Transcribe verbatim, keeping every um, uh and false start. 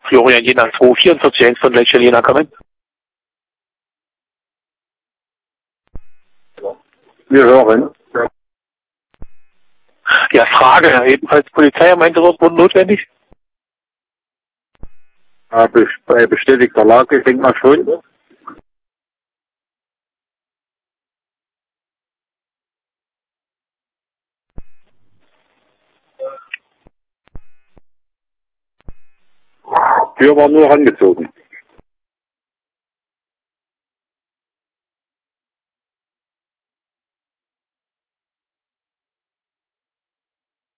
Florian Jena zwei vierundvierzig eins von welcher Jena kommen? Wir hören. Ja, Frage. Ebenfalls Polizei am Einsatzort wurden notwendig? Äh, Bei bestätigter Lage, ich denke mal schon. Tür war nur angezogen.